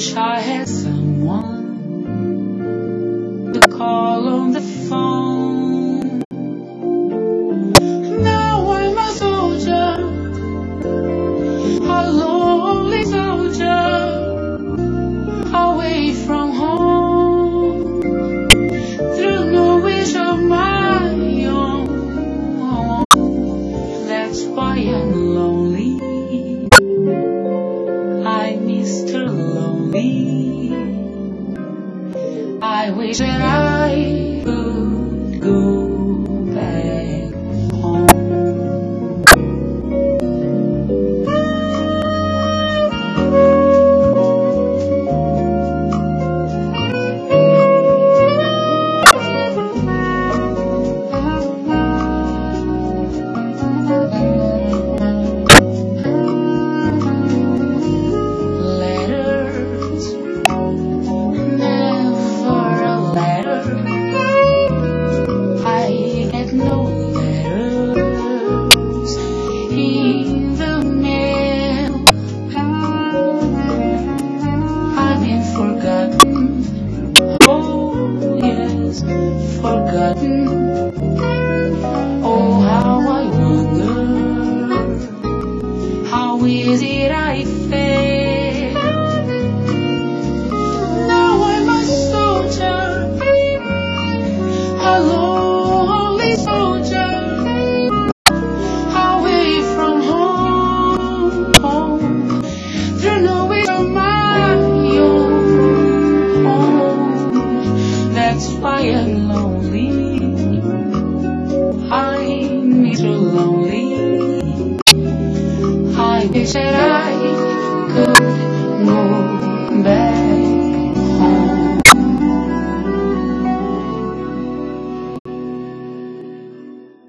wish I had someone to call on the phone. Now I'm a soldier, a lonely soldier, away from home, through no wish of my own. That's why I'm lonely. I'm Mr. Lonely. I wish that I could go back home. Oh, how I wonder, how is it I fail? Now I'm a soldier, a lonely soldier, away from home, through no way of my own. That's why I'm lonely. I'm Mr. Lonely. I wish that I